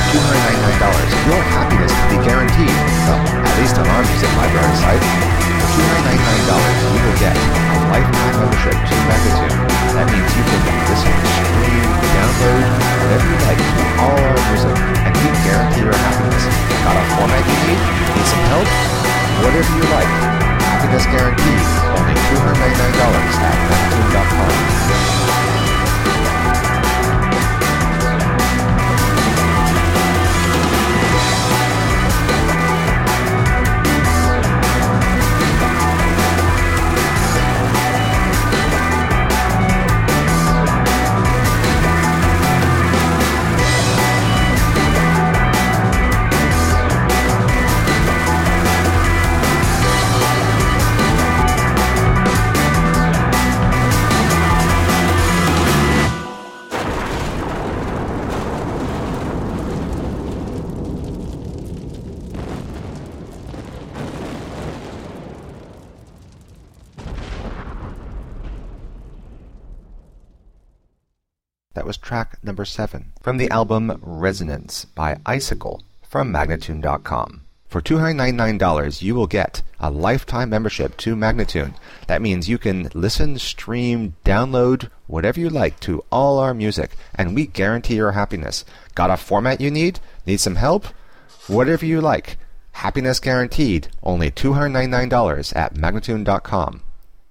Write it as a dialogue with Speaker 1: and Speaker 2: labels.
Speaker 1: $299, your happiness can be guaranteed. Well, at least on our music library site. For $299, you will get a lifetime membership to Magnatune. That means you can listen, stream, download, whatever you like to all our music, and we guarantee your happiness. Got a format you need? Need some help? Whatever you like. Happiness guaranteed. Only $299 at Magnatune.com. That was track number 7 from the album Resonance by Icicle from Magnatune.com. For $299, you will get a lifetime membership to Magnatune. That means you can listen, stream, download, whatever you like to all our music, and we guarantee your happiness. Got a format you need? Need some help? Whatever you like. Happiness guaranteed. Only $299 at Magnatune.com.